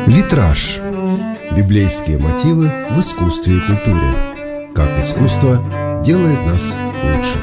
Витраж. Библейские мотивы в искусстве и культуре. Как искусство делает нас лучше.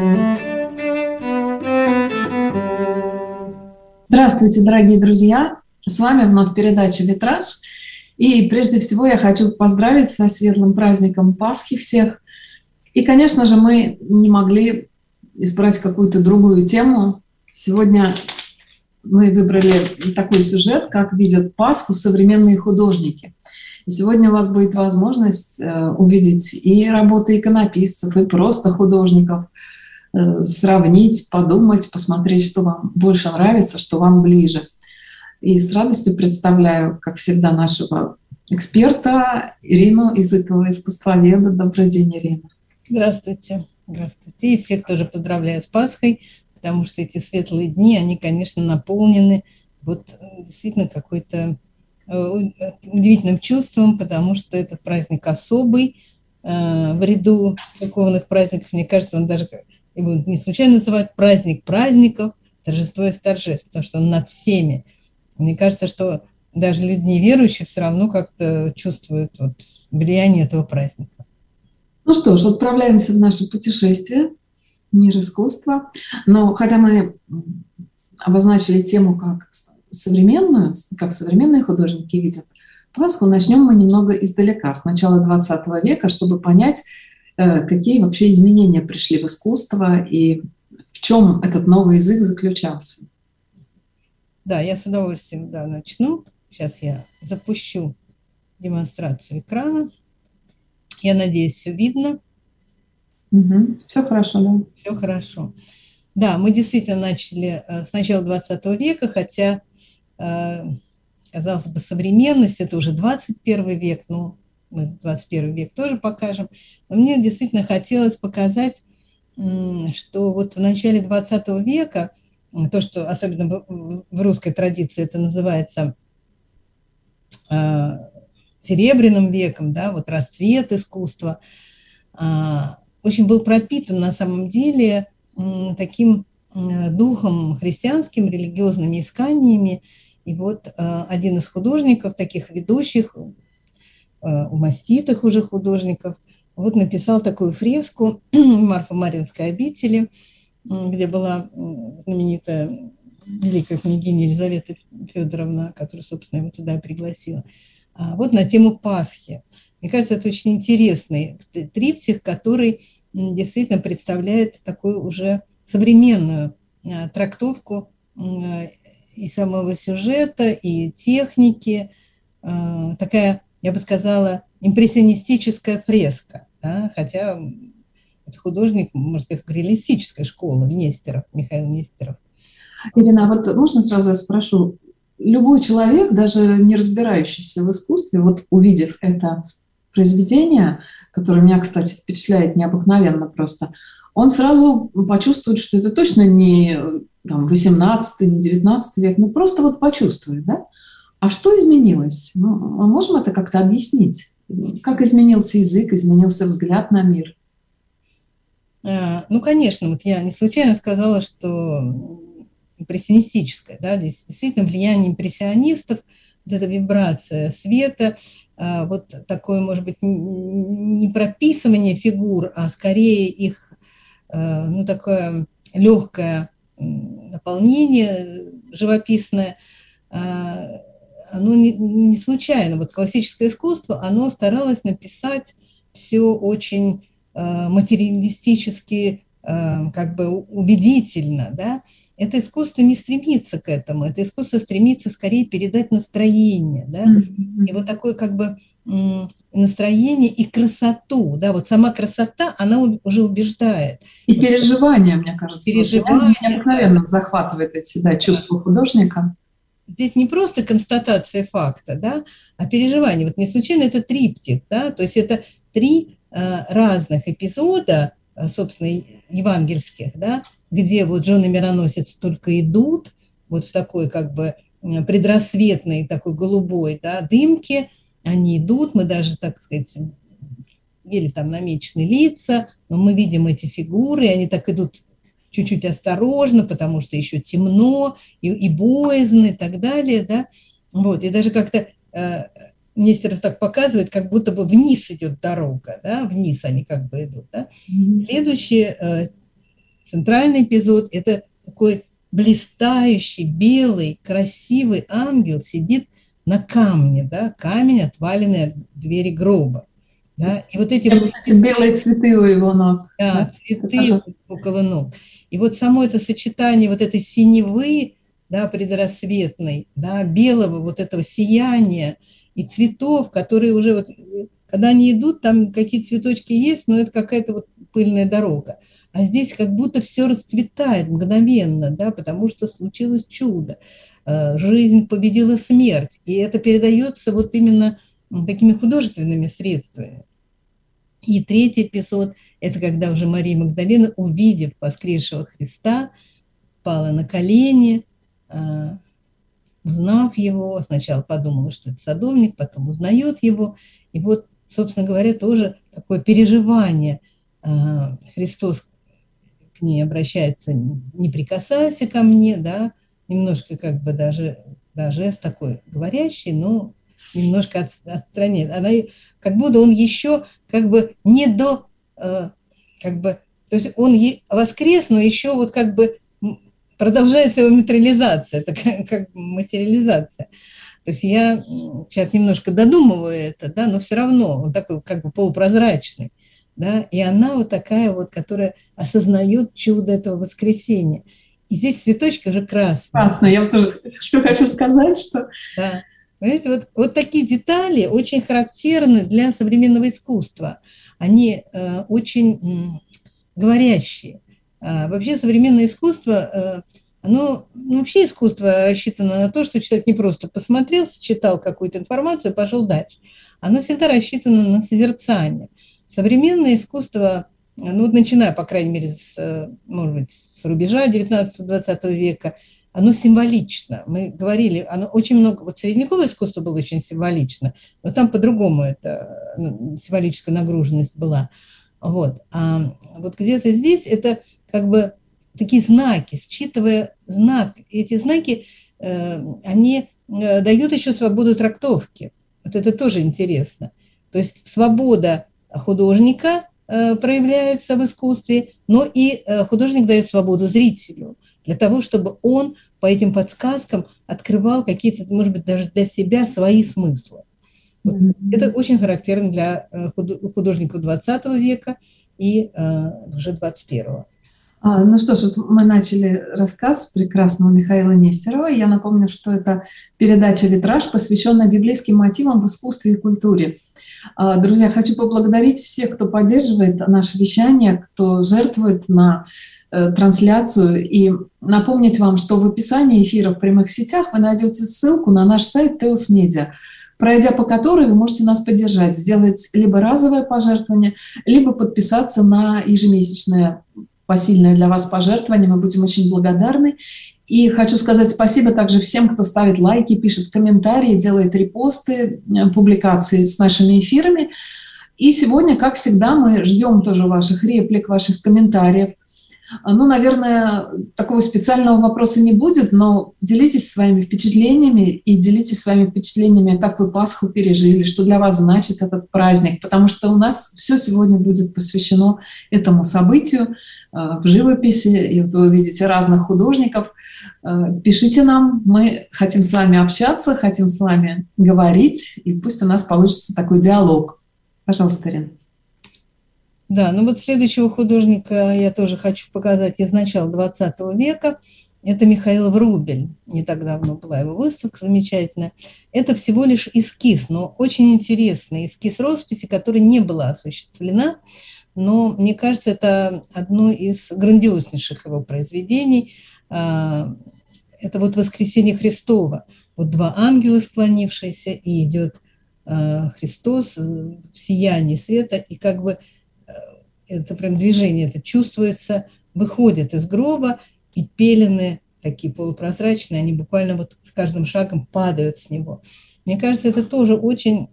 Здравствуйте, дорогие друзья! С вами вновь передача «Витраж». И прежде всего я хочу поздравить со светлым праздником Пасхи всех. И, конечно же, мы не могли избрать какую-то другую тему. Сегодня мы выбрали такой сюжет, как видят Пасху современные художники. И сегодня у вас будет возможность увидеть и работы иконописцев, и просто художников, сравнить, подумать, посмотреть, что вам больше нравится, что вам ближе. И с радостью представляю, как всегда, нашего эксперта Ирину Языкова, искусствоведа. Добрый день, Ирина. Здравствуйте. Здравствуйте. И всех тоже поздравляю с Пасхой, потому что эти светлые дни, они, конечно, наполнены вот действительно какой-то удивительным чувством, потому что этот праздник особый. В ряду церковных праздников, мне кажется, он даже, его не случайно называют праздник праздников, торжество из торжеств, потому что он над всеми. Мне кажется, что даже люди неверующие все равно как-то чувствуют вот влияние этого праздника. Ну что ж, отправляемся в наше путешествие в мир искусства. Но хотя мы обозначили тему как современную, как современные художники видят Пасху, начнем мы немного издалека, с начала 20 века, чтобы понять, какие вообще изменения пришли в искусство и в чем этот новый язык заключался. Да, я с удовольствием начну. Сейчас я запущу демонстрацию экрана. Я надеюсь, все видно. Все хорошо, да? Все хорошо. Да, мы действительно начали с начала 20 века, хотя, казалось бы, современность – это уже 21 век, ну, мы 21 век тоже покажем. Но мне действительно хотелось показать, что вот в начале 20 века, то, что особенно в русской традиции это называется серебряным веком, да, вот расцвет искусства, очень был пропитан на самом деле таким духом христианским, религиозными исканиями. И вот один из художников, таких ведущих, маститых уже художников, вот написал такую фреску Марфо-Маринской обители, где была знаменитая великая княгиня Елизавета Федоровна, которая, собственно, его туда пригласила. Вот на тему Пасхи. Мне кажется, это очень интересный триптих, который действительно представляет такую уже современную трактовку и самого сюжета, и техники. Такая, я бы сказала, импрессионистическая фреска, да? Хотя это художник, может, и реалистической школы, Нестеров, Михаил Нестеров. Ирина, а вот можно сразу я спрошу, любой человек, даже не разбирающийся в искусстве, вот увидев это произведение, которое меня, кстати, впечатляет необыкновенно просто, он сразу почувствует, что это точно не там, 18 не 19 век, ну просто вот почувствует, да? А что изменилось? Ну, мы можем это как-то объяснить? Как изменился язык, изменился взгляд на мир? Ну, конечно, вот я не случайно сказала, что импрессионистическое, да, здесь действительно влияние импрессионистов, вот эта вибрация света, вот такое, может быть, не прописывание фигур, а скорее их, ну, такое легкое наполнение живописное, оно не случайно. Вот классическое искусство, оно старалось написать все очень материалистически, как бы убедительно, да. Это искусство не стремится к этому, это искусство стремится скорее передать настроение, да, и вот такое как бы настроение и красоту, да, вот сама красота, она уже убеждает. И переживания, мне кажется, переживания, необыкновенно захватывает эти, да, чувства художника. Здесь не просто констатация факта, да, а переживание. Вот не случайно это триптих, да, то есть это три разных эпизода, собственно, евангельских, да, где вот жены мироносец только идут, вот в такой как бы предрассветной такой голубой, да, дымке, они идут, мы даже, так сказать, еле там намечены лица, но мы видим эти фигуры, и они так идут чуть-чуть осторожно, потому что еще темно, и боязно, и так далее, да, вот, и даже как-то Нестеров так показывает, как будто бы вниз идет дорога, да, вниз они как бы идут. Да. Следующий центральный эпизод – это такой блистающий, белый, красивый ангел сидит на камне, да, камень, отваленный от двери гроба. Да, и вот эти вот белые цветы у его ног. Да, цветы около ног. И вот само это сочетание вот этой синевы, да, предрассветной, да, белого вот этого сияния и цветов, которые уже вот, когда они идут, там какие-то цветочки есть, но это какая-то вот пыльная дорога. А здесь как будто все расцветает мгновенно, да, потому что случилось чудо. Жизнь победила смерть, и это передается вот именно такими художественными средствами. И третий эпизод – это когда уже Мария Магдалина, увидев воскресшего Христа, пала на колени, узнав его, сначала подумала, что это садовник, потом узнает его. И вот, собственно говоря, тоже такое переживание. Христос к ней обращается: не прикасайся ко мне, да, немножко как бы даже жест такой говорящий, но немножко отстраняет. Она как будто он еще как бы не до, как бы, то есть он воскрес, но еще вот как бы продолжается его материализация, это как материализация. То есть я сейчас немножко додумываю это, да, но все равно он такой как бы полупрозрачный, да, и она вот такая вот, которая осознает чудо этого воскресения. И здесь цветочки уже красные. Красные, я вот тоже что хочу сказать, что... Да. Понимаете, вот такие детали очень характерны для современного искусства. Они очень говорящие. Вообще современное искусство, оно, вообще искусство рассчитано на то, что человек не просто посмотрел, считал какую-то информацию и пошел дальше. Оно всегда рассчитано на созерцание. Современное искусство, ну вот начиная, по крайней мере, может быть, с рубежа 19-20 века, оно символично. Мы говорили, оно очень много, вот средневековое искусство было очень символично, но там по-другому эта символическая нагруженность была. Вот. А вот где-то здесь это как бы такие знаки, считывая знак, эти знаки, они дают еще свободу трактовки. Вот это тоже интересно. То есть свобода художника проявляется в искусстве, но и художник дает свободу зрителю для того, чтобы он по этим подсказкам открывал какие-то, может быть, даже для себя свои смыслы. Вот. Это очень характерно для художников 20 века и уже 21-го. Ну что ж, вот мы начали рассказ прекрасного Михаила Нестерова. Я напомню, что это передача «Витраж», посвященная библейским мотивам в искусстве и культуре. Друзья, хочу поблагодарить всех, кто поддерживает наше вещание, кто жертвует на трансляцию, и напомнить вам, что в описании эфира в прямых сетях вы найдете ссылку на наш сайт Teos Media, пройдя по которой вы можете нас поддержать, сделать либо разовое пожертвование, либо подписаться на ежемесячное посильное для вас пожертвование. Мы будем очень благодарны. И хочу сказать спасибо также всем, кто ставит лайки, пишет комментарии, делает репосты, публикации с нашими эфирами. И сегодня, как всегда, мы ждем тоже ваших реплик, ваших комментариев. Ну, наверное, такого специального вопроса не будет, но делитесь своими впечатлениями и делитесь своими впечатлениями, как вы Пасху пережили, что для вас значит этот праздник, потому что у нас все сегодня будет посвящено этому событию в живописи, и вот вы увидите разных художников. Пишите нам, мы хотим с вами общаться, хотим с вами говорить, и пусть у нас получится такой диалог. Пожалуйста, Ирина. Да, ну вот следующего художника я тоже хочу показать из начала 20 века. Это Михаил Врубель. Не так давно была его выставка замечательная. Это всего лишь эскиз, но очень интересный эскиз росписи, которая не была осуществлена. Но мне кажется, это одно из грандиознейших его произведений. Это вот «Воскресение Христово». Вот два ангела склонившиеся, и идет Христос в сиянии света, и как бы это прям движение, это чувствуется, выходят из гроба, и пелены такие полупрозрачные, они буквально вот с каждым шагом падают с него. Мне кажется, это тоже очень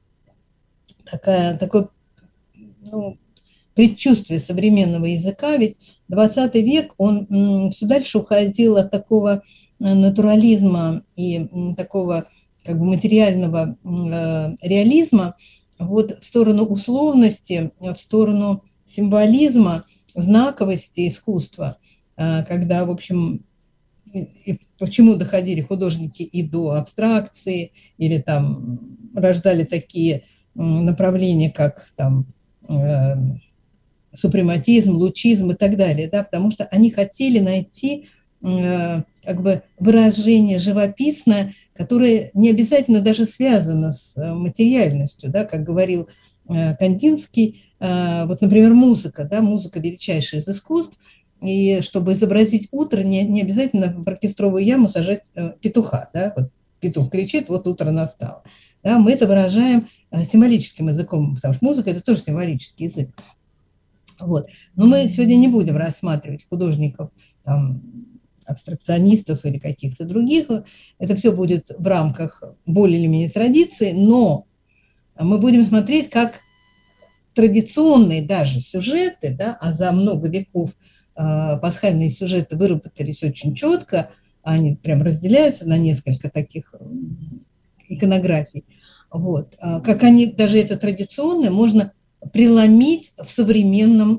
такое предчувствие современного языка, ведь 20 век, он все дальше уходил от такого натурализма и такого как бы материального реализма вот в сторону условности, в сторону символизма, знаковости искусства, когда, в общем, и почему доходили художники и до абстракции, или там рождали такие направления, как там супрематизм, лучизм и так далее, да, потому что они хотели найти как бы выражение живописное, которое не обязательно даже связано с материальностью, да, как говорил Кандинский, вот, например, музыка, да, музыка величайшая из искусств, и чтобы изобразить утро, не обязательно в оркестровую яму сажать петуха, да, вот петух кричит, вот утро настало. Да, мы это выражаем символическим языком, потому что музыка – это тоже символический язык. Вот. Но мы сегодня не будем рассматривать художников, там, абстракционистов или каких-то других. Это все будет в рамках более или менее традиции, но мы будем смотреть, как традиционные даже сюжеты, да, а за много веков пасхальные сюжеты выработались очень четко, они прям разделяются на несколько таких иконографий. Вот. Как они, даже это традиционное, можно преломить в современным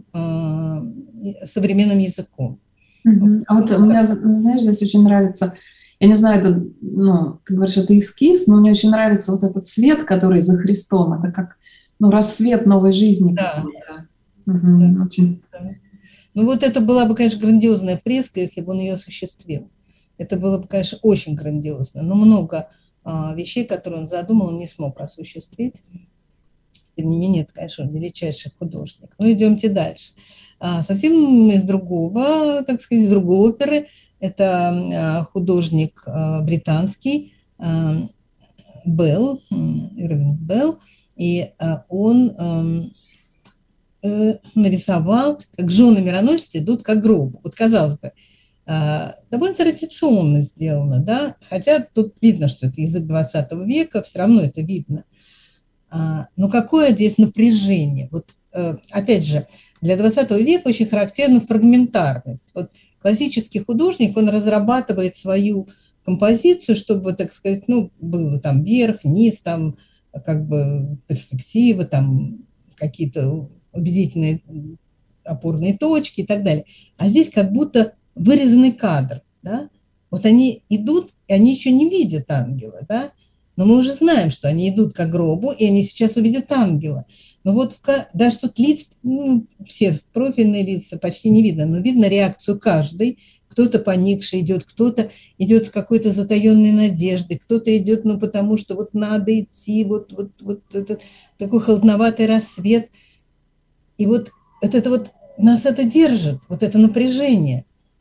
языком. А вот мне, знаешь, здесь очень нравится, я не знаю, это, ну, ты говоришь, это эскиз, но мне очень нравится вот этот свет, который за Христом, это как, ну, рассвет новой жизни. Да. Да. Очень. Да. Ну вот это была бы, конечно, грандиозная фреска, если бы он ее осуществил. Это было бы, конечно, очень грандиозно, но много вещей, которые он задумал, он не смог осуществить. Тем не менее, это, конечно, величайший художник. Ну, идемте дальше. Совсем из другого, так сказать, из другой оперы. Это художник британский Белл, Ирвинг Белл, и он нарисовал, как жены-мироносцы идут как гроб. Вот, казалось бы, довольно традиционно сделано, да, хотя тут видно, что это язык 20 века, все равно это видно. Но какое здесь напряжение? Вот, опять же, для 20 века очень характерна фрагментарность. Вот классический художник, он разрабатывает свою композицию, чтобы, так сказать, ну, было там верх, низ, там как бы перспектива, там какие-то убедительные опорные точки и так далее. А здесь как будто вырезанный кадр, да? Вот они идут, и они еще не видят ангела, да? Но мы уже знаем, что они идут к гробу, и они сейчас увидят ангела. Но вот даже тут лиц, ну, все профильные лица почти не видно, но видно реакцию каждой. Кто-то поникший идет, кто-то идет с какой-то затаенной надеждой, кто-то идет, ну, потому что вот надо идти, вот этот такой холодноватый рассвет. И вот это вот нас это держит, вот это напряжение.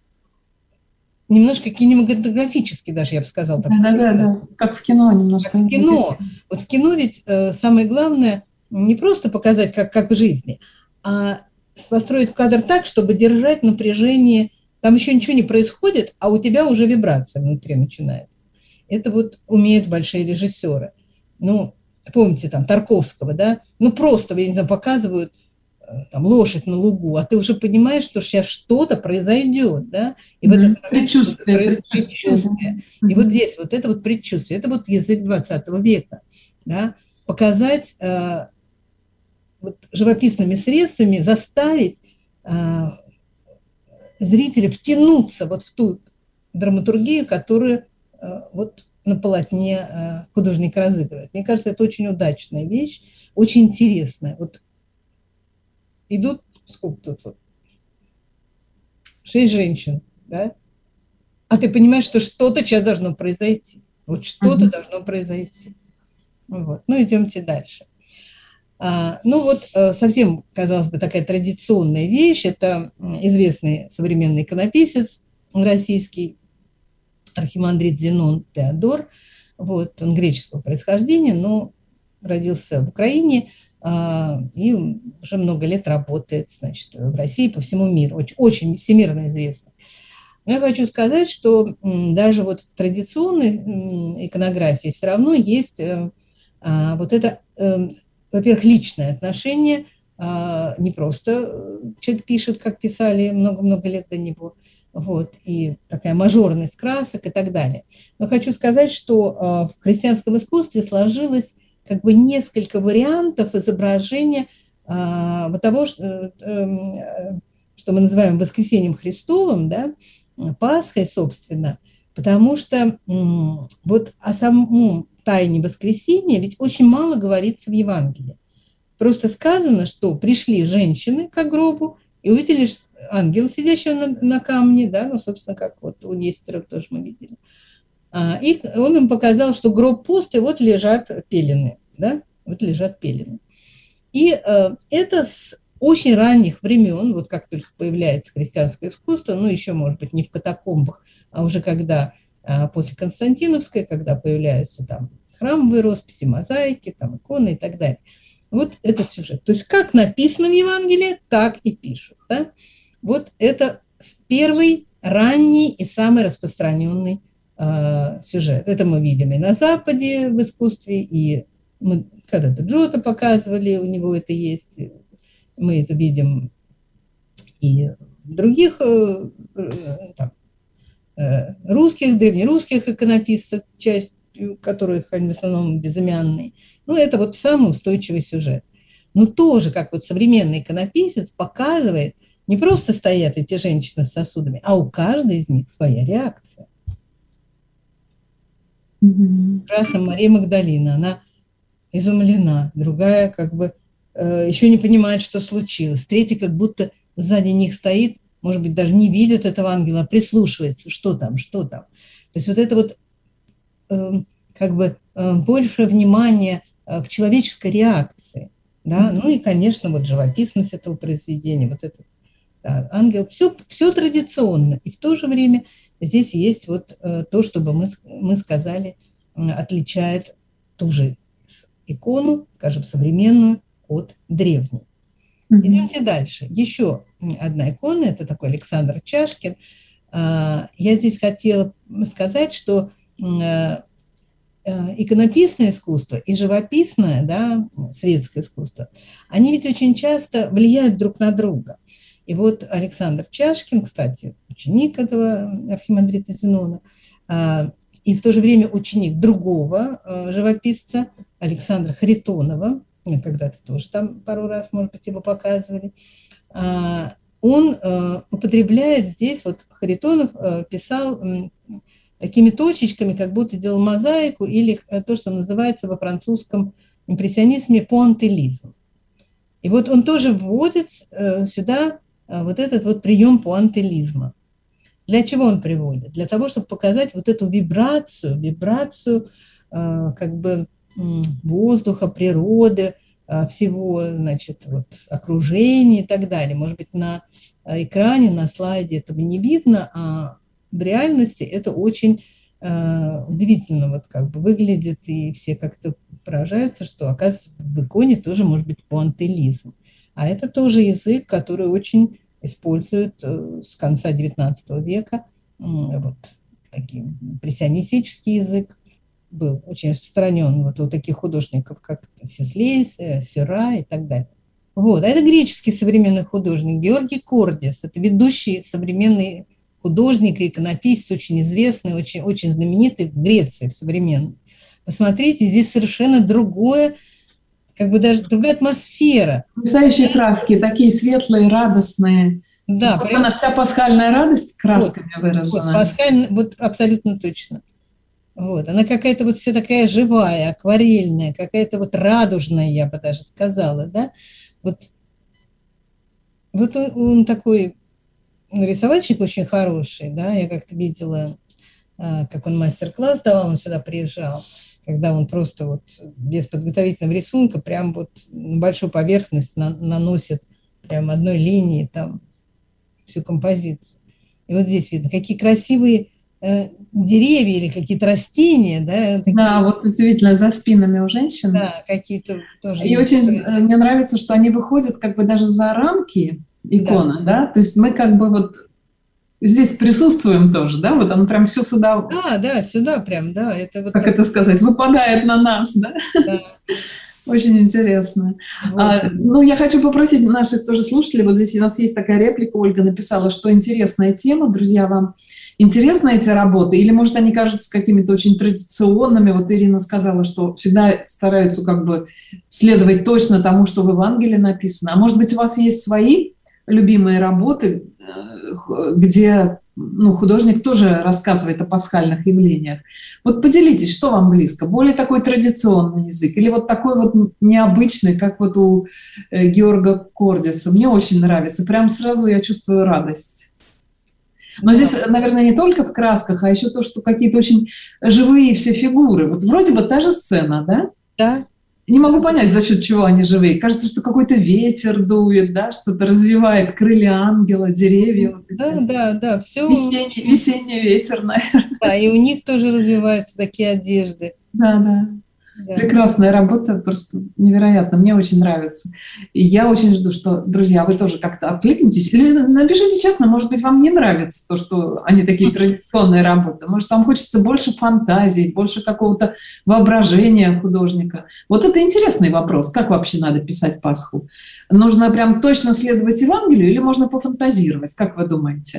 Немножко кинематографически даже, я бы сказала. Да. Как в кино немножко. Как в кино. Вот в кино ведь самое главное не просто показать, как в жизни, а построить кадр так, чтобы держать напряжение. Там еще ничего не происходит, а у тебя уже вибрация внутри начинается. Это вот умеют большие режиссеры. Ну, помните там Тарковского, да? Ну, просто, я не знаю, показывают там лошадь на лугу, а ты уже понимаешь, что сейчас что-то произойдет, да, и в этот момент предчувствие. И вот здесь вот это вот предчувствие, это вот язык 20 века, да, показать вот живописными средствами, заставить зрителя втянуться вот в ту драматургию, которую вот на полотне художник разыгрывает. Мне кажется, это очень удачная вещь, очень интересная. Вот идут, сколько тут вот, 6 женщин, да, а ты понимаешь, что что-то сейчас должно произойти, вот что-то должно произойти. Вот. Ну, идемте дальше. Ну вот совсем, казалось бы, такая традиционная вещь, это известный современный иконописец российский, архимандрит Зенон Теодор, вот, он греческого происхождения, но родился в Украине, и уже много лет работает, значит, в России, по всему миру, очень всемирно известно. Но я хочу сказать, что даже вот в традиционной иконографии все равно есть вот это, во-первых, личное отношение, не просто человек пишет, как писали много-много лет до него, вот, и такая мажорность красок и так далее. Но хочу сказать, что в христианском искусстве сложилось как бы несколько вариантов изображения вот того, что мы называем воскресением Христовым, да, Пасхой, собственно, потому что вот о самом тайне воскресения ведь очень мало говорится в Евангелии. Просто сказано, что пришли женщины к гробу и увидели ангела, сидящего на камне, да, ну, собственно, как вот у Нестеров тоже мы видели. И он им показал, что гроб пуст, и вот лежат пелены, да, вот лежат пелены. И это с очень ранних времен, вот как только появляется христианское искусство, ну, еще, может быть, не в катакомбах, а уже когда после Константиновской, когда появляются там храмовые росписи, мозаики, там иконы и так далее. Вот этот сюжет. То есть как написано в Евангелии, так и пишут. Да? Вот это первый, ранний и самый распространенный сюжет. Это мы видим и на Западе в искусстве, и мы когда-то Джотто показывали, у него это есть. Мы это видим и в других там, русских, древнерусских иконописцев, часть которых в основном безымянные. Ну, это вот самый устойчивый сюжет. Но тоже, как вот современный иконописец показывает, не просто стоят эти женщины с сосудами, а у каждой из них своя реакция. Красная Мария Магдалина, она изумлена, другая как бы еще не понимает, что случилось. Третья как будто сзади них стоит, может быть, даже не видит этого ангела, а прислушивается, что там, что там. То есть вот это вот как бы больше внимания к человеческой реакции. Да? Ну и, конечно, вот живописность этого произведения, вот этот да, ангел, все традиционно. И в то же время здесь есть вот то, что мы сказали, отличает ту же икону, скажем, современную от древней. Идемте дальше. Еще одна икона, это такой Александр Чашкин. Я здесь хотела сказать, что иконописное искусство и живописное, да, светское искусство, они ведь очень часто влияют друг на друга. И вот Александр Чашкин, кстати, ученик этого архимандрита Зенона, и в то же время ученик другого живописца Александра Харитонова, мне когда-то тоже там пару раз, может быть, его показывали, он употребляет здесь, вот Харитонов писал такими точечками, как будто делал мозаику, или то, что называется во французском импрессионизме пуантилизм. И вот он тоже вводит сюда вот этот вот прием пуантилизма. Для чего он приводит? Для того, чтобы показать вот эту вибрацию как бы воздуха, природы, всего, значит, вот, окружения и так далее. Может быть, на экране, на слайде этого не видно, а в реальности это очень удивительно вот как бы выглядит, и все как-то поражаются, что, оказывается, в иконе тоже может быть пуантилизм. А это тоже язык, который очень используют с конца XIX века. Вот такой импрессионистический язык был очень распространен вот у таких художников, как Сислей, Сера и так далее. Вот. А это греческий современный художник Георгий Кордис. Это ведущий современный художник и иконописец, очень известный, очень, очень знаменитый в Греции, в современной. Посмотрите, здесь совершенно другое, как бы даже другая атмосфера. Потрясающие краски, такие светлые, радостные. Да, вот она вся пасхальная радость красками вот, выражена. Вот, пасхальная, вот абсолютно точно. Вот, она какая-то вот вся такая живая, акварельная, какая-то вот радужная, я бы даже сказала, да. Вот он такой рисовальщик очень хороший, да, я как-то видела, как он мастер-класс давал, он сюда приезжал, когда он просто вот без подготовительного рисунка прям вот на большую поверхность наносит прям одной линией там всю композицию. И вот здесь видно, какие красивые деревья или какие-то растения, да. Такие... Да, вот удивительно, за спинами у женщин. Да, какие-то тоже... И очень мне нравится, что они выходят как бы даже за рамки иконы, да, то есть мы как бы вот здесь присутствуем тоже, да, вот оно прям все сюда... Да, сюда прям, да. Это вот как это сказать, выпадает на нас, да? Да. Очень интересно. Вот. Ну, я хочу попросить наших тоже слушателей, вот здесь у нас есть такая реплика, Ольга написала, что интересная тема, друзья, вам интересны эти работы, или, может, они кажутся какими-то очень традиционными, вот Ирина сказала, что всегда стараются как бы следовать точно тому, что в Евангелии написано, а может быть, у вас есть свои любимые работы, где художник тоже рассказывает о пасхальных явлениях. Вот поделитесь, что вам близко? Более такой традиционный язык или вот такой вот необычный, как вот у Георга Кордиса? Мне очень нравится. Прям сразу я чувствую радость. Но здесь, наверное, не только в красках, а еще то, что какие-то очень живые все фигуры. Вот вроде бы та же сцена, да? Да. Не могу понять, за счет чего они живые. Кажется, что какой-то ветер дует, да, что-то развивает крылья ангела, деревья. Да, все. Весенний ветер, наверное. Да, и у них тоже развиваются такие одежды. Да. Прекрасная работа, просто невероятно, мне очень нравится. И я очень жду, что, друзья, вы тоже как-то откликнетесь. Или напишите честно, может быть, вам не нравится то, что они такие традиционные работы. Может, вам хочется больше фантазии, больше какого-то воображения художника. Вот это интересный вопрос. Как вообще надо писать Пасху? Нужно прям точно следовать Евангелию или можно пофантазировать? Как вы думаете?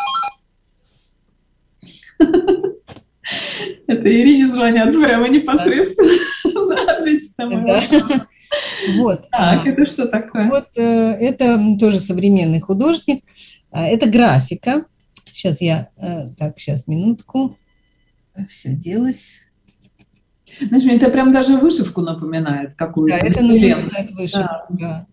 Это Ирине звонят прямо непосредственно. Ответить на мой вопрос. Вот. Так, это что такое? Вот это тоже современный художник. Это графика. Сейчас сейчас, минутку. Все делось. Знаешь, мне это прям даже вышивку напоминает какую-то. Да, это напоминает вышивку, да.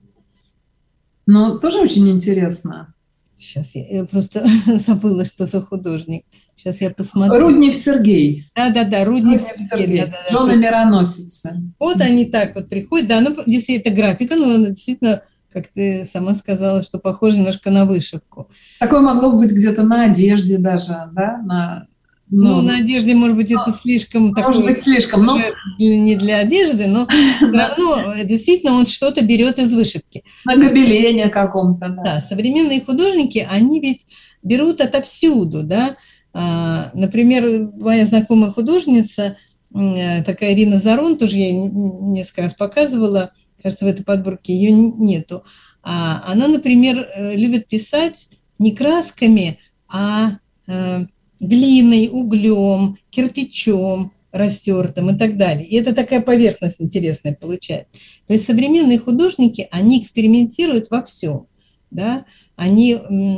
Ну, тоже очень интересно. Сейчас я просто забыла, что за художник. Сейчас я посмотрю. Руднев Сергей. Да, Руднев Сергей. Жена мироносица. Вот они так вот приходят. Да, ну, действительно, это графика, но она действительно, как ты сама сказала, что похоже немножко на вышивку. Такое могло быть где-то на одежде даже, да? На одежде, может быть, это слишком... Может быть, слишком, но... Не для одежды, но все равно действительно он что-то берет из вышивки. На гобелене каком-то, да. Да, современные художники, они ведь берут отовсюду, да. Например, моя знакомая художница, такая Ирина Зарон, тоже я несколько раз показывала, кажется, в этой подборке ее нету. Она, например, любит писать не красками, а глиной, углем, кирпичом растертым и так далее. И это такая поверхность интересная получается. То есть современные художники, они экспериментируют во всем, да, они...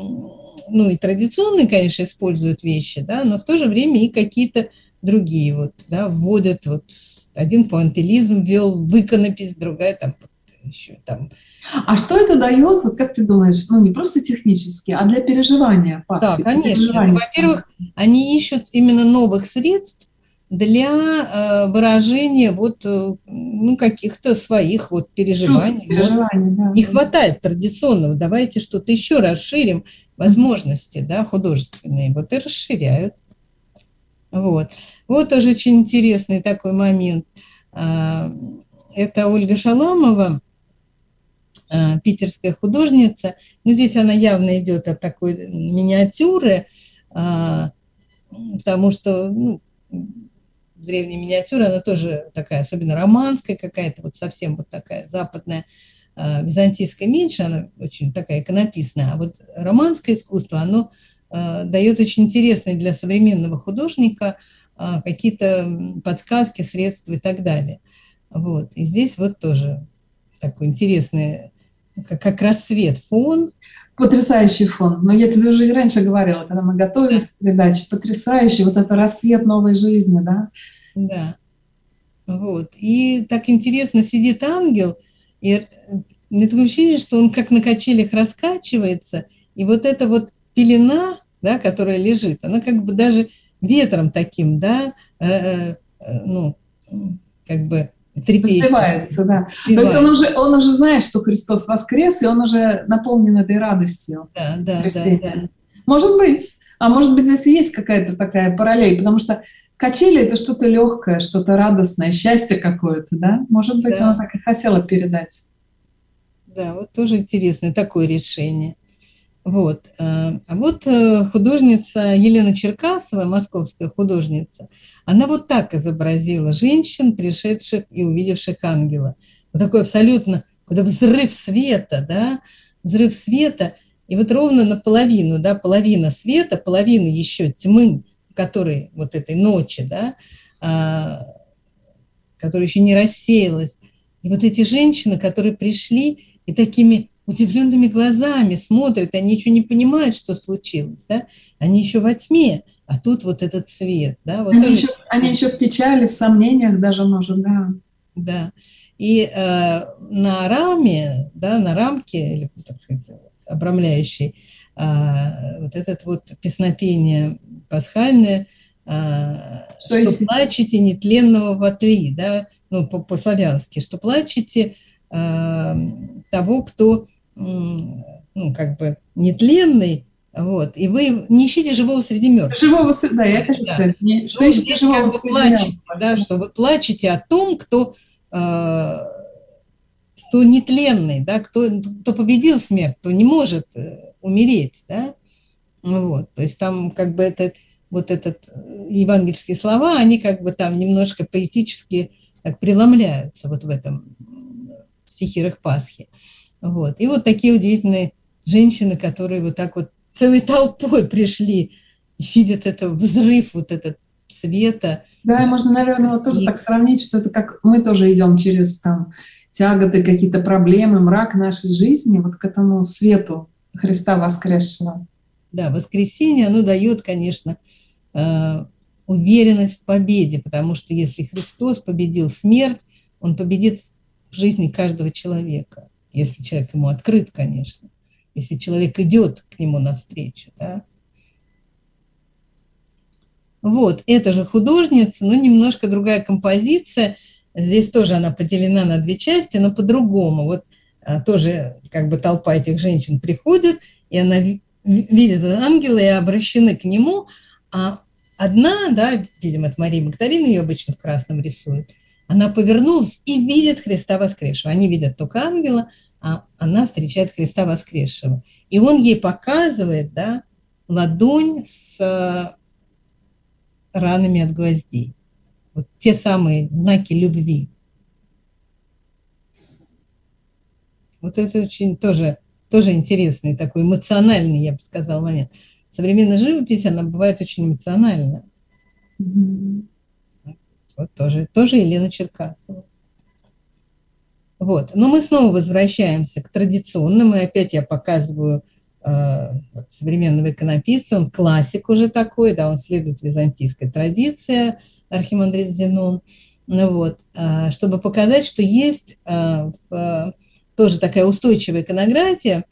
и традиционные, конечно, используют вещи, да, но в то же время и какие-то другие вот, да, вводят вот один пуантилизм ввел в иконопись, другая там еще там. А что это дает, вот как ты думаешь, не просто технически, а для переживания Пасхи? Да, конечно. Во-первых, они ищут именно новых средств для выражения вот, каких-то своих вот переживаний. Да. Не хватает традиционного, давайте что-то еще расширим, возможности, да, художественные, вот и расширяют. Вот тоже очень интересный такой момент. Это Ольга Шаламова, питерская художница. Но здесь она явно идет от такой миниатюры, потому что древняя миниатюра, она тоже такая, особенно романская какая-то, вот совсем вот такая западная, византийская меньше, она очень такая иконописная, а вот романское искусство, оно дает очень интересные для современного художника какие-то подсказки, средства и так далее. Вот. И здесь вот тоже такой интересный, как рассвет, фон. Потрясающий фон. Но я тебе уже и раньше говорила, когда мы готовились к передаче, потрясающий вот это рассвет новой жизни, да? Да. Вот. И так интересно сидит ангел, и мне такое ощущение, что он как на качелях раскачивается, и вот эта вот пелена, да, которая лежит, она как бы даже ветром таким, да, как бы трепещет. Развивается, да. То есть он уже знает, что Христос воскрес, и он уже наполнен этой радостью. Да. Может быть. А может быть, здесь и есть какая-то такая параллель, потому что качели – это что-то легкое, что-то радостное, счастье какое-то, да? Может быть, она так и хотела передать. Да, вот тоже интересное такое решение. Вот. А вот художница Елена Черкасова, московская художница, она вот так изобразила женщин, пришедших и увидевших ангела. Вот такой абсолютно какой-то взрыв света, да, взрыв света, и вот ровно наполовину, да, половина света, половина еще тьмы, которой вот этой ночи, да, которая еще не рассеялась. И вот эти женщины, которые пришли и такими удивленными глазами смотрят, они еще не понимают, что случилось, да? Они еще во тьме, а тут вот этот свет, да? Вот они еще в печали, в сомнениях даже, может, да. Да. И на раме, да, на рамке, или, так сказать, обрамляющей вот этот вот песнопение пасхальное, что плачете нетленного вотли, да, ну, по-славянски, что плачете того, кто, ну, как бы нетленный, вот, и вы не ищите живого среди мертвых. Живого, да, я хочу сказать, что ищете живого среди мертвых. Да, что вы плачете о том, кто нетленный, да, кто победил смерть, кто не может умереть, да, вот, то есть там как бы вот этот евангельские слова, они как бы там немножко поэтически так преломляются вот в этом стихирах Пасхи. Вот. И вот такие удивительные женщины, которые вот так вот целой толпой пришли и видят этот взрыв, вот этот света. Да, и можно, наверное, вот тоже так сравнить, что это как мы тоже идем через там тяготы, какие-то проблемы, мрак нашей жизни, вот к этому свету Христа воскресшего. Да, воскресение, оно дает, конечно, уверенность в победе, потому что если Христос победил смерть, Он победит в жизни каждого человека, если человек ему открыт, конечно, если человек идет к нему навстречу. Да? Вот, это же художница, но немножко другая композиция. Здесь тоже она поделена на две части, но по-другому. Вот тоже как бы толпа этих женщин приходит, и она видит ангела и обращены к нему, а одна, да, видимо, это Мария Магдалина, ее обычно в красном рисует, она повернулась и видит Христа воскресшего. Они видят только ангела, а она встречает Христа воскресшего. И он ей показывает, да, ладонь с ранами от гвоздей. Вот те самые знаки любви. Вот это очень тоже интересный, такой эмоциональный, я бы сказала, момент. Современная живопись, она бывает очень эмоциональная. Вот тоже Елена Черкасова. Вот. Но мы снова возвращаемся к традиционному, и опять я показываю современного иконописца, он классик уже такой, да, он следует византийской традиции, архимандрит Зенон, вот, чтобы показать, что есть тоже такая устойчивая иконография,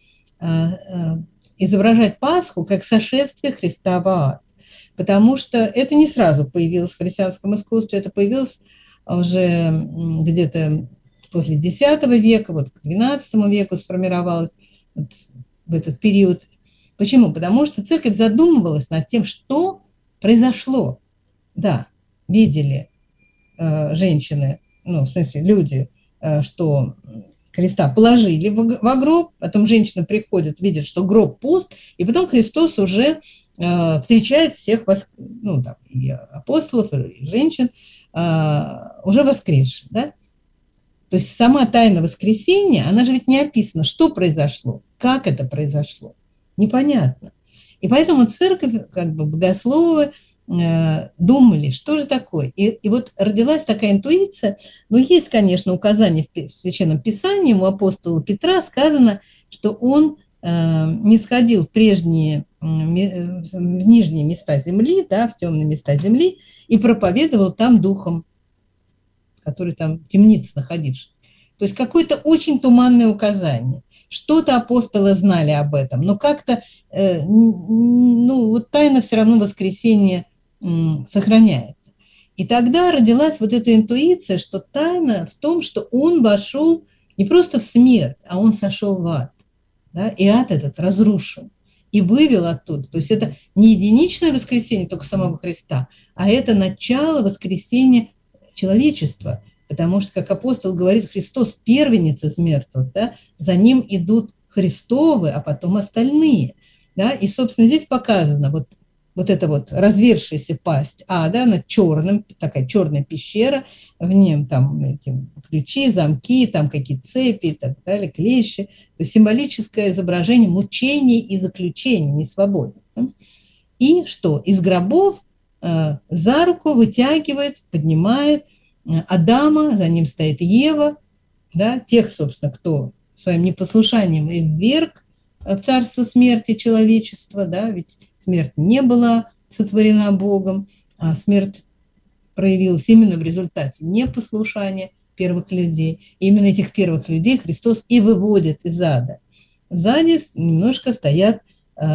изображать Пасху как сошествие Христа в ад. Потому что это не сразу появилось в христианском искусстве, это появилось уже где-то после X века, вот к XII веку сформировалось вот в этот период. Почему? Потому что церковь задумывалась над тем, что произошло. Да, видели женщины, ну, в смысле, люди, что Христа положили в гроб, потом женщина приходит, видит, что гроб пуст, и потом Христос уже встречает всех, ну, там, и апостолов, и женщин, уже воскресших, да? То есть сама тайна воскресения, она же ведь не описана, что произошло, как это произошло, непонятно. И поэтому церковь, как бы богословы, думали, что же такое. И вот родилась такая интуиция, но есть, конечно, указание в Священном Писании, у апостола Петра сказано, что он не сходил в прежние, в нижние места земли, да, в темные места земли, и проповедовал там духом, который там темниц находившись. То есть какое-то очень туманное указание. Что-то апостолы знали об этом, но как-то, ну, вот тайна все равно воскресения сохраняется. И тогда родилась вот эта интуиция, что тайна в том, что он вошел не просто в смерть, а он сошел в ад. Да? И ад этот разрушен и вывел оттуда. То есть это не единичное воскресение только самого Христа, а это начало воскресения человечества. Потому что, как апостол говорит, Христос первенец из мертвых, да? За ним идут Христовы, а потом остальные. да, и, собственно, здесь показано вот эта вот развершаяся пасть ада, она черным, такая черная пещера, в нем там эти ключи, замки, там какие-то цепи и так далее, клещи. То есть символическое изображение мучений и заключений, несвободы. И что? Из гробов за руку вытягивает, поднимает Адама, за ним стоит Ева, да, тех, собственно, кто своим непослушанием и вверг в царство смерти человечества, да, ведь смерть не была сотворена Богом, а смерть проявилась именно в результате непослушания первых людей. И именно этих первых людей Христос и выводит из ада. Сзади немножко стоят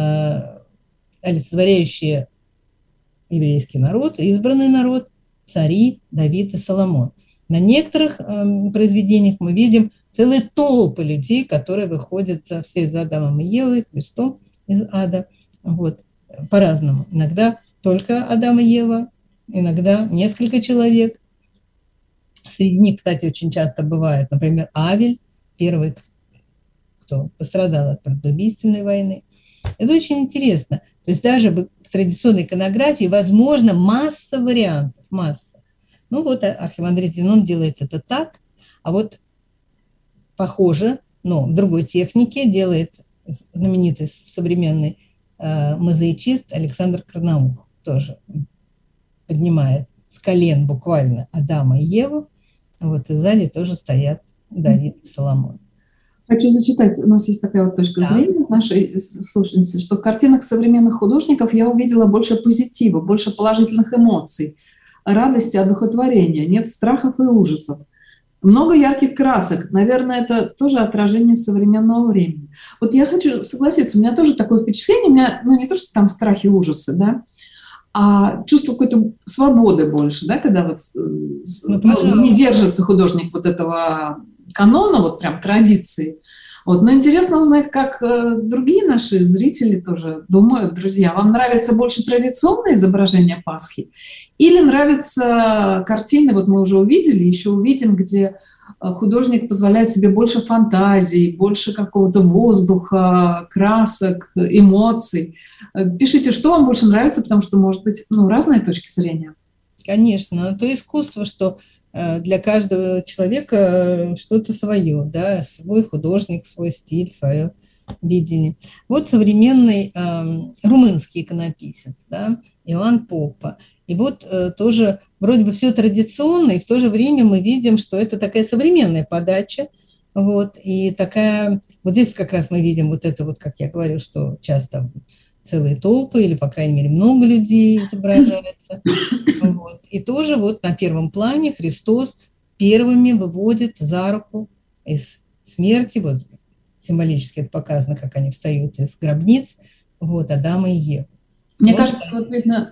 олицетворяющие еврейский народ, избранный народ, цари Давид и Соломон. На некоторых произведениях мы видим целые толпы людей, которые выходят вслед за Адамом и Евой, Христом из ада. Вот. По-разному. Иногда только Адам и Ева, иногда несколько человек. Среди них, кстати, очень часто бывает, например, Авель, первый, кто пострадал от братоубийственной войны. Это очень интересно. То есть даже в традиционной иконографии возможно масса вариантов, масса. Ну вот архимандрит Зенон делает это так, а вот похоже, но в другой технике делает знаменитый современный мозаичист Александр Карнаухов. Тоже поднимает с колен буквально Адама и Еву, вот, и сзади тоже стоят Давид и Соломон. Хочу зачитать, у нас есть такая вот точка зрения нашей слушательницы, что в картинах современных художников я увидела больше позитива, больше положительных эмоций, радости, одухотворения, нет страхов и ужасов. Много ярких красок. Наверное, это тоже отражение современного времени. Вот я хочу согласиться, у меня тоже такое впечатление, у меня, ну, не то, что там страхи и ужасы, да, а чувство какой-то свободы больше, да, когда вот не держится художник вот этого канона, вот прям традиции. Вот. Но интересно узнать, как другие наши зрители тоже думают. Друзья, вам нравится больше традиционное изображение Пасхи или нравятся картины, вот мы уже увидели, еще увидим, где художник позволяет себе больше фантазии, больше какого-то воздуха, красок, эмоций. Пишите, что вам больше нравится, потому что, может быть, разные точки зрения. Конечно, то искусство, что для каждого человека что-то свое, да, свой художник, свой стиль, свое видение. Вот современный румынский иконописец, да, Иоанн Попа. И вот тоже вроде бы все традиционно, и в то же время мы видим, что это такая современная подача. Вот, и такая, вот здесь как раз мы видим вот это вот, как я говорю, что часто целые толпы или, по крайней мере, много людей изображается. Вот. И тоже вот на первом плане Христос первыми выводит за руку из смерти, вот символически это показано, как они встают из гробниц, вот, Адама и Евы. Мне кажется, вот видно,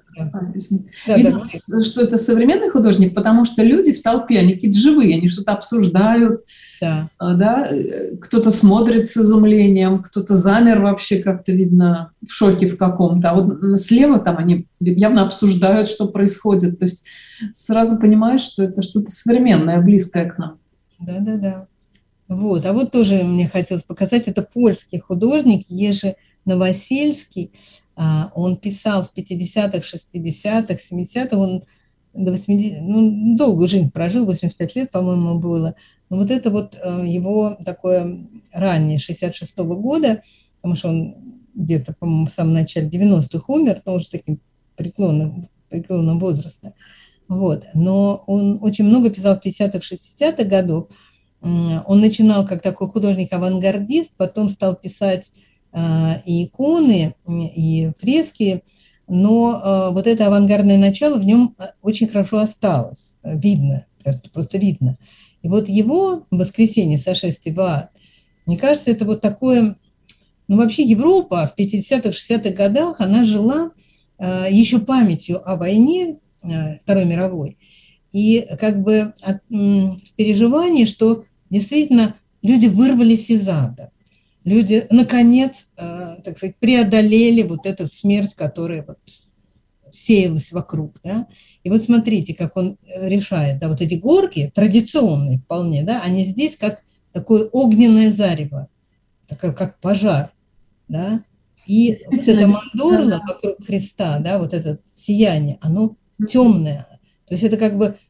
что это современный художник, потому что люди в толпе, они какие-то живые, они что-то обсуждают, да. Кто-то смотрит с изумлением, кто-то замер вообще, как-то видно, в шоке в каком-то, а вот слева там они явно обсуждают, что происходит, то есть сразу понимаешь, что это что-то современное, близкое к нам. Да. Вот, а вот тоже мне хотелось показать, это польский художник Ежи Новосельский. Он писал в 50-х, 60-х, 70-х, он до 80, долгую жизнь прожил, 85 лет, по-моему, было. Но вот это вот его такое раннее, 66-го года, потому что он где-то, по-моему, в самом начале 90-х умер, но уже таким преклонным возрастом. Вот. Но он очень много писал в 50-х, 60-х годов. Он начинал как такой художник-авангардист, потом стал писать и иконы, и фрески, но вот это авангардное начало в нем очень хорошо осталось, видно, просто видно. И вот его «Воскресенье сошествия в ад», мне кажется, это вот такое, вообще Европа в 50-х, 60-х годах, она жила еще памятью о войне Второй мировой, и как бы в переживании, что действительно люди вырвались из ада. Люди, наконец, так сказать, преодолели вот эту смерть, которая вот сеялась вокруг, да. И вот смотрите, как он решает, да, вот эти горки, традиционные вполне, да, они здесь как такое огненное зарево, такое, как пожар, да. И вот это мандорла вокруг Христа, да, вот это сияние, оно темное. То есть это как бы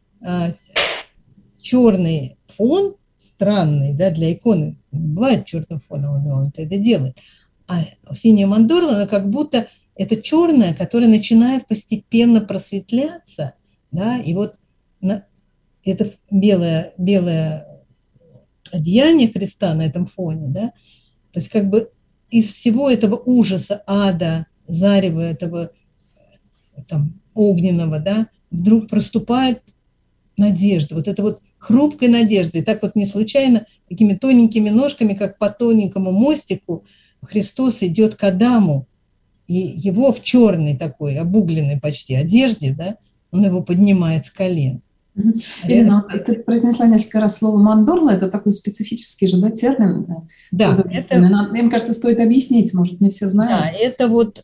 черный фон, странный, да, для иконы. Не бывает черного фона, он это делает. А синяя мандорла, она как будто это черное, которое начинает постепенно просветляться, да, и вот это белое одеяние Христа на этом фоне, да, то есть как бы из всего этого ужаса, ада, зарева этого там, огненного, да, вдруг проступает надежда, вот это вот хрупкая надежда. И так вот не случайно такими тоненькими ножками, как по тоненькому мостику, Христос идет к Адаму, и его в черной такой, обугленной почти одежде, да, он его поднимает с колен. Ирина, ты произнесла несколько раз слово «мандорла», это такой специфический же, да, термин? Да. Мне кажется, стоит объяснить, может, не все знают. Да, это вот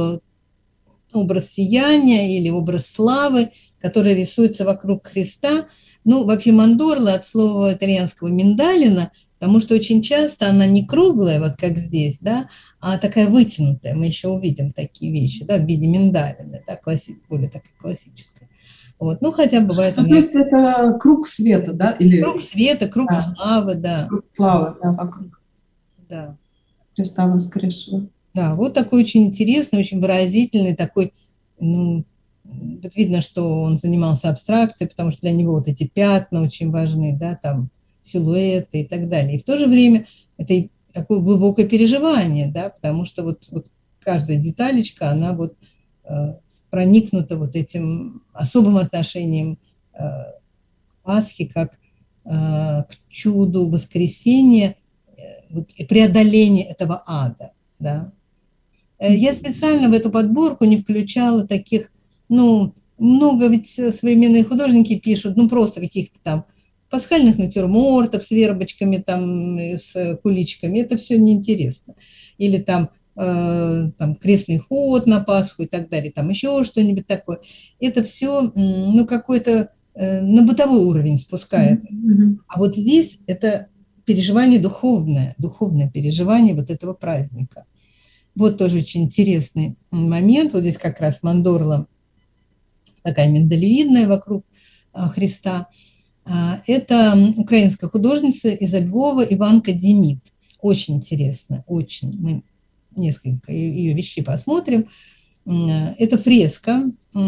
образ сияния или образ славы, который рисуется вокруг Христа. Ну, вообще мандорла от слова итальянского «миндалина», потому что очень часто она не круглая, вот как здесь, да, а такая вытянутая. Мы еще увидим такие вещи, да, в виде миндалины, да, более такая классическая. Вот. Ну, хотя бывает... То есть это круг света, да? Или... Круг света, круг славы, да. Круг славы, да, вокруг. Да. Христа воскресшего. Да, вот такой очень интересный, очень выразительный такой, ну, вот видно, что он занимался абстракцией, потому что для него вот эти пятна очень важны, да, там, силуэты и так далее. И в то же время это и такое глубокое переживание, да, потому что вот каждая деталечка, она вот проникнута вот этим особым отношением к Пасхе, как к чуду воскресения вот, и преодоления этого ада, да. Я специально в эту подборку не включала таких, ну, много ведь современные художники пишут, ну, просто каких-то там пасхальных натюрмортов с вербочками, там, с куличками, это все неинтересно. Или там крестный ход на Пасху и так далее, там еще что-нибудь такое. Это все, ну, какой-то на бытовой уровень спускает. А вот здесь это переживание духовное переживание вот этого праздника. Вот тоже очень интересный момент. Вот здесь как раз мандорла такая миндалевидная вокруг Христа. Это украинская художница из Львова Иванка Демид. Очень интересно, очень. Мы несколько ее вещей посмотрим. Это фреска,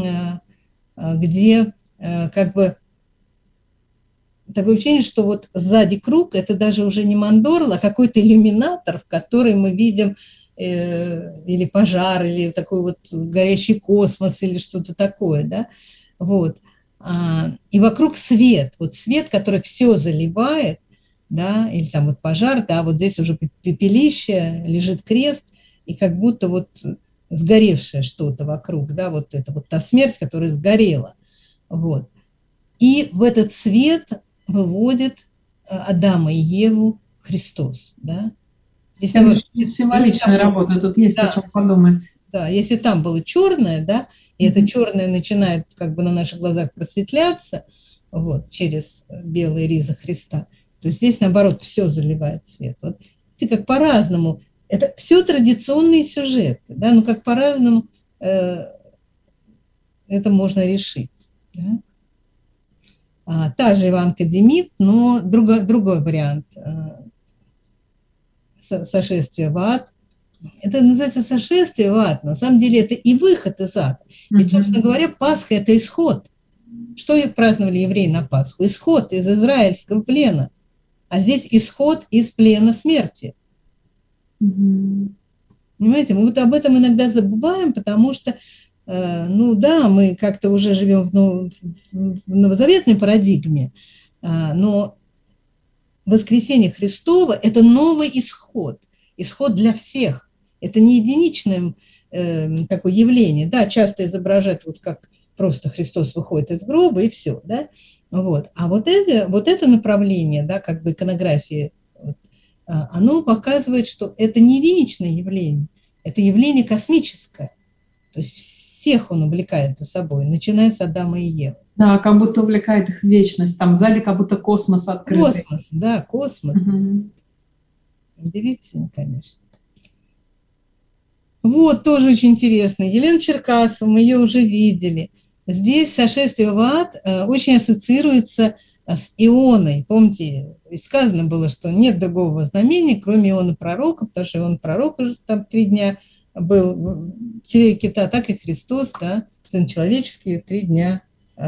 где как бы такое ощущение, что вот сзади круг, это даже уже не мандорла, а какой-то иллюминатор, в который мы видим или пожар, или такой вот горящий космос, или что-то такое, да, вот. И вокруг свет, вот свет, который все заливает, да, или там вот пожар, да, вот здесь уже пепелище, лежит крест, и как будто вот сгоревшее что-то вокруг, да, вот это вот та смерть, которая сгорела, вот. И в этот свет выводит Адама и Еву Христос, да. Здесь символичная работа, тут есть о чем подумать. Да, если там было черное, да, и это черное начинает как бы на наших глазах просветляться, вот, через белые ризы Христа, то здесь, наоборот, все заливает свет. Вот, видите, как по-разному. Это все традиционные сюжеты, да, но как по-разному это можно решить. Да? Та же Иванка Демид, но другой вариант сошествия в ад. Это называется сошествие в ад. На самом деле это и выход из ада. Ведь, собственно говоря, Пасха – это исход. Что праздновали евреи на Пасху? Исход из израильского плена. А здесь исход из плена смерти. Понимаете, мы вот об этом иногда забываем, потому что, ну да, мы как-то уже живем в новозаветной парадигме, но воскресение Христово – это новый исход, исход для всех. Это не единичное такое явление, да, часто изображают вот как просто Христос выходит из гроба и все, да, вот. А вот это направление, да, как бы иконографии, оно показывает, что это не единичное явление, это явление космическое, то есть всех он увлекает за собой, начиная с Адама и Евы. Да, как будто увлекает их вечность, там сзади как будто космос открытый. Космос, да, космос. Удивительно, конечно. Вот, тоже очень интересно. Елена Черкасова, мы ее уже видели. Здесь сошествие в ад очень ассоциируется с Ионой. Помните, сказано было, что нет другого знамения, кроме Ионы пророка, потому что Иона пророк уже там 3 дня был в чреве кита, так и Христос, да, Сын человеческий, 3 дня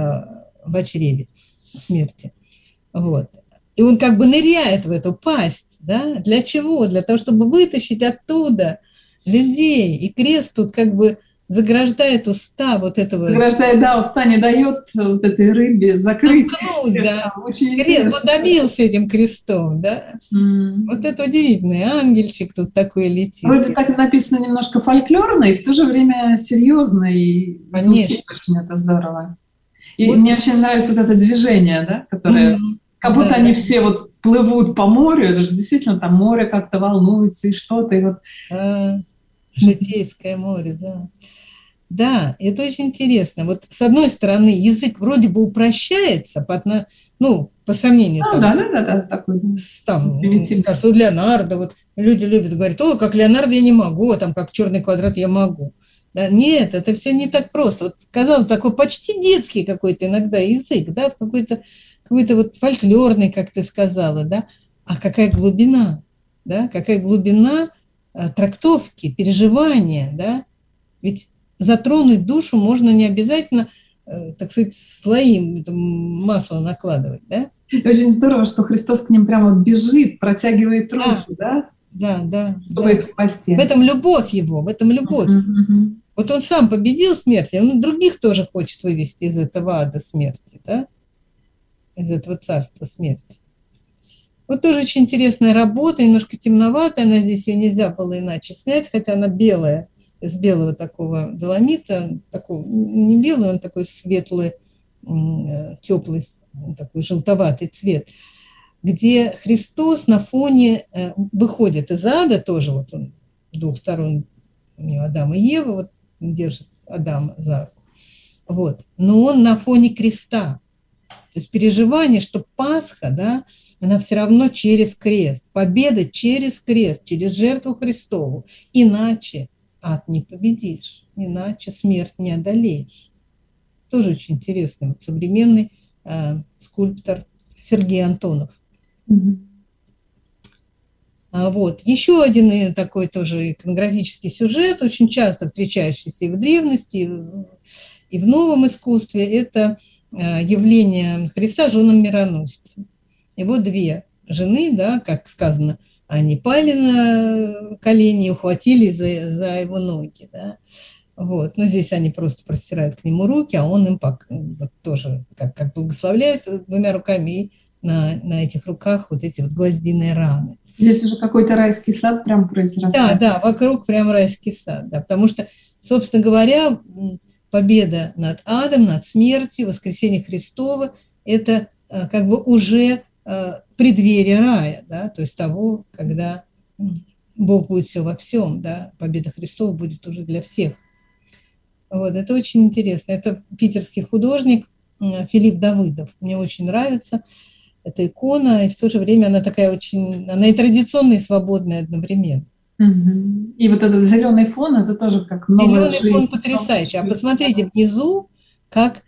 в чреве смерти. Вот. И он как бы ныряет в эту пасть, да? Для чего? Для того, чтобы вытащить оттуда людей. И крест тут как бы заграждает уста вот этого. Заграждает, да, уста не дает вот этой рыбе закрыть. Замкнуть, да. Крест, вот добился этим крестом, да. Вот это удивительный ангельчик тут такой летит. Вроде так написано немножко фольклорно, и в то же время серьезно, и звучит очень это здорово. И вот. Мне очень нравится вот это движение, да, которое... Как будто они все вот плывут по морю, это же действительно там море как-то волнуется и что-то. И вот... Житейское море, да. Да, это очень интересно. Вот с одной стороны язык вроде бы упрощается, по сравнению такой. Там, кажется, Леонардо, вот люди любят говорить, как Леонардо я не могу, а там как черный квадрат я могу. Да, нет, это все не так просто. Вот, казалось, такой почти детский какой-то иногда язык, да, какой-то вот фольклорный, как ты сказала, да, а какая глубина, да, какая глубина трактовки, переживания, да, ведь затронуть душу можно не обязательно, так сказать, слои масла накладывать, да. Очень здорово, что Христос к ним прямо бежит, протягивает руки, да? Да. Чтобы их спасти. В этом любовь его, в этом любовь. Вот он сам победил смерть, он других тоже хочет вывести из этого ада смерти, да, из этого царства смерти. Вот тоже очень интересная работа, немножко темноватая, она здесь ее нельзя было иначе снять, хотя она белая, из белого такого доломита, такого, не белый, он такой светлый, теплый, такой желтоватый цвет, где Христос на фоне выходит из ада, тоже вот он с 2 сторон, у него Адам и Ева, вот держит Адама за руку, вот, но он на фоне креста. То есть переживание, что Пасха, да, она все равно через крест, победа через крест, через жертву Христову. Иначе ад не победишь, иначе смерть не одолеешь. Тоже очень интересный вот, современный скульптор Сергей Антонов. Вот. Еще один такой тоже иконографический сюжет, очень часто встречающийся и в древности, и в новом искусстве, это явление Христа женам мироносицам. Его 2 жены, да, как сказано, они пали на колени и ухватили за его ноги. Да. Вот. Но здесь они просто простирают к нему руки, а он им вот тоже как благословляет 2 руками, и на этих руках вот эти вот гвоздиные раны. Здесь уже какой-то райский сад прям произрастает. Да, вокруг прям райский сад, да, потому что, собственно говоря, победа над адом, над смертью, воскресение Христово – это как бы уже преддверие рая, да, то есть того, когда Бог будет все во всем, да, победа Христова будет уже для всех. Вот, это очень интересно. Это питерский художник Филипп Давыдов. Мне очень нравится эта икона, и в то же время она такая очень, она и традиционная, и свободная одновременно. И вот этот зеленый фон, это тоже как новый. Зеленый фон потрясающий. А посмотрите внизу, как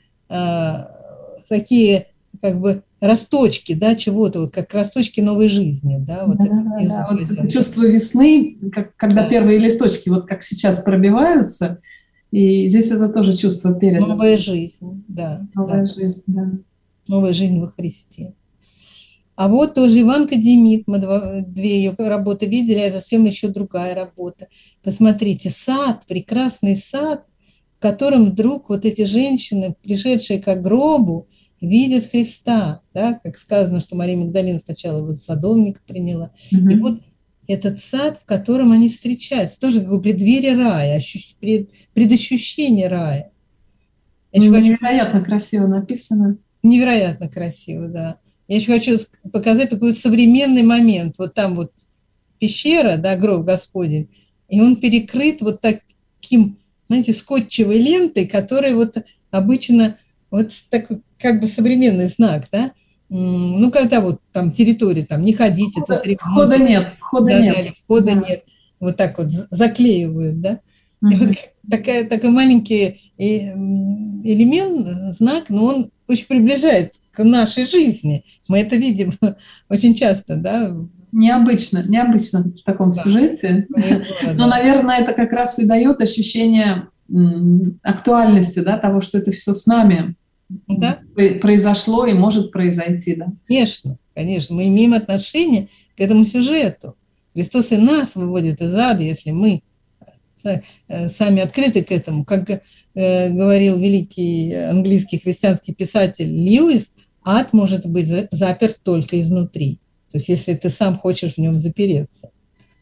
такие как бы росточки, да, чего-то, вот как росточки новой жизни, да, вот это внизу. Да. Вот это чувство весны, когда первые листочки вот как сейчас пробиваются, и здесь это тоже чувство перед. Новая жизнь, да. Новая жизнь, да. Новая жизнь во Христе. А вот тоже Иванка Демид, мы 2 ее работы видели, это совсем еще другая работа. Посмотрите, сад, прекрасный сад, в котором вдруг вот эти женщины, пришедшие к гробу, видят Христа, да, как сказано, что Мария Магдалина сначала его за садовника приняла. И вот этот сад, в котором они встречаются, тоже как бы преддверие рая, предощущение рая. Невероятно красиво написано. Невероятно красиво, да. Я еще хочу показать такой современный момент. Вот там вот пещера, да, гроб Господень, и он перекрыт вот таким, знаете, скотчевой лентой, которая вот обычно вот такой как бы современный знак, да. Ну, когда вот там территория, там не ходите, входа нет. Входа нет. Вот так вот заклеивают, да. Такой маленький элемент, знак, но он очень приближает к нашей жизни. Мы это видим очень часто, да. Необычно в таком сюжете. Но, наверное, это как раз и дает ощущение актуальности, да, того, что это все с нами произошло и может произойти. Да? Конечно. Мы имеем отношение к этому сюжету. Христос и нас выводит из ада, если мы сами открыты к этому. Как говорил великий английский христианский писатель Льюис, ад может быть заперт только изнутри. То есть если ты сам хочешь в нем запереться.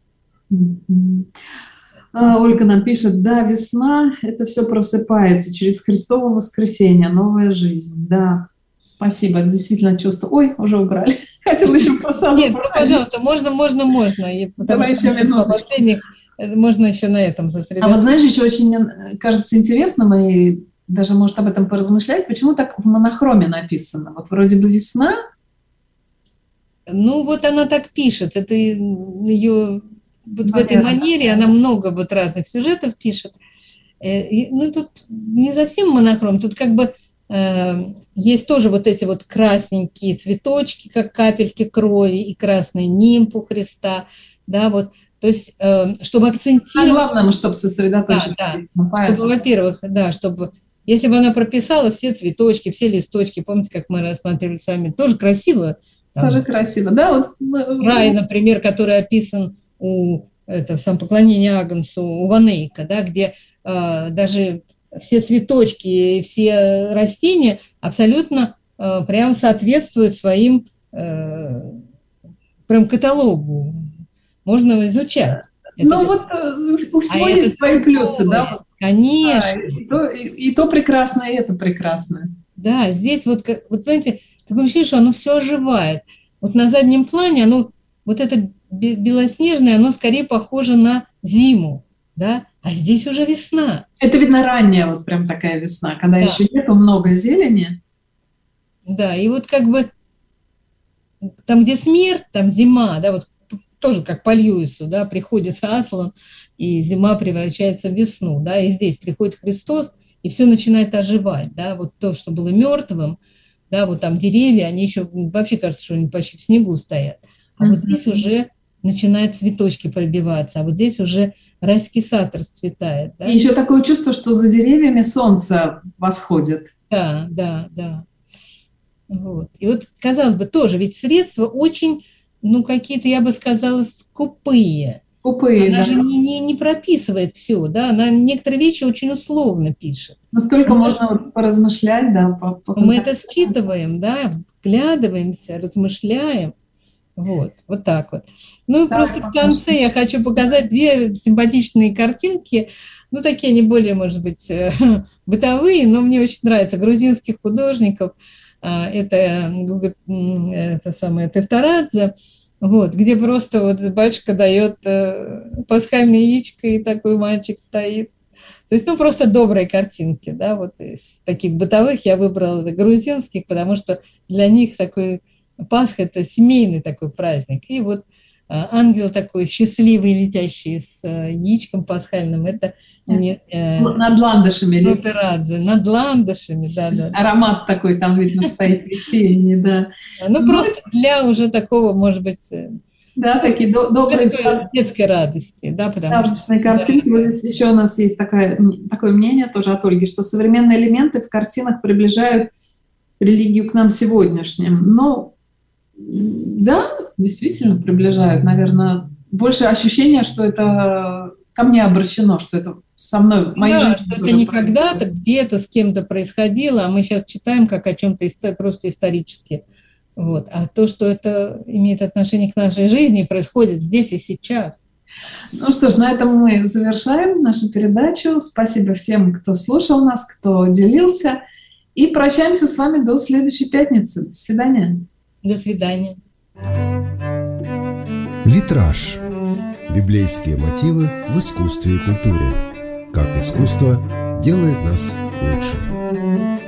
Ольга нам пишет, да, весна, это все просыпается через Христово воскресенье, новая жизнь. Да, спасибо, действительно чувство. Ой, уже убрали. Хотела еще посадку. Нет, пожалуйста, можно. Давай еще минуточку. Можно еще на этом сосредоточиться. А вот знаешь, еще очень кажется интересным, и даже может об этом поразмышлять, почему так в монохроме написано? Вот вроде бы весна. Ну, вот она так пишет, это ее вот в этой манере, она много вот разных сюжетов пишет. Ну, тут не совсем монохром, тут как бы есть тоже вот эти вот красненькие цветочки, как капельки крови, и красный нимб у Христа, да, вот. То есть, чтобы акцентировать... Главное, чтобы сосредоточиться. Да, чтобы, во-первых, да, чтобы... Если бы она прописала все цветочки, все листочки, помните, как мы рассматривали с вами, тоже красиво. Тоже красиво, да? Вот... Рай, например, который описан в самом поклонении Агнцу у Ванейка, да, где даже все цветочки и все растения абсолютно прям соответствуют своим прям каталогу. Можно изучать. Ну вот у всего есть свои плюсы, да? Конечно. И то прекрасно, и это прекрасно. Да, здесь вот понимаете, такое ощущение, что оно все оживает. Вот на заднем плане оно, вот это белоснежное, оно скорее похоже на зиму, да? А здесь уже весна. Это, видно, ранняя вот прям такая весна, когда еще нету много зелени. Да, и вот как бы там, где смерть, там зима, да, вот тоже как по Льюису, да, приходит Аслан, и зима превращается в весну, да, и здесь приходит Христос, и все начинает оживать, да, вот то, что было мертвым, да, вот там деревья, они еще, вообще кажется, что они почти в снегу стоят, а вот здесь уже начинают цветочки пробиваться, а вот здесь уже райский сад расцветает. Да? И еще такое чувство, что за деревьями солнце восходит. Да. Вот. И вот, казалось бы, тоже, ведь средства очень, ну, какие-то, я бы сказала, скупые. Она же не прописывает все, да, она некоторые вещи очень условно пишет. Настолько можно поразмышлять, да. Мы это считываем, да, вглядываемся, размышляем. Вот так вот. Ну и просто в конце я хочу показать две симпатичные картинки, ну такие они более, может быть, бытовые, но мне очень нравятся, грузинских художников. Это самое Тефтарадзе, вот, где просто вот батюшка дает пасхальное яичко, и такой мальчик стоит. То есть, ну, просто добрые картинки, да, вот из таких бытовых я выбрала грузинских, потому что для них такой Пасха – это семейный такой праздник. И вот ангел такой счастливый, летящий с яичком пасхальным, это над ландышами. Тефтарадзе, над ландышами, да. Аромат такой там, видно, стоит весенний, да. Ну, просто для уже такого, может быть… Да, такие добрые… детской радости, да, потому что… картинки. Вот здесь еще у нас есть такое мнение тоже от Ольги, что современные элементы в картинах приближают религию к нам сегодняшним. Ну, да, действительно приближают, наверное. Больше ощущение, что это ко мне обращено, что это со мной, в моей жизни. Что это не когда-то, где-то с кем-то происходило, а мы сейчас читаем как о чем-то просто исторически. Вот. А то, что это имеет отношение к нашей жизни, происходит здесь и сейчас. Ну что ж, на этом мы завершаем нашу передачу. Спасибо всем, кто слушал нас, кто делился. И прощаемся с вами до следующей пятницы. До свидания. До свидания. Витраж. Библейские мотивы в искусстве и культуре. Как искусство делает нас лучше.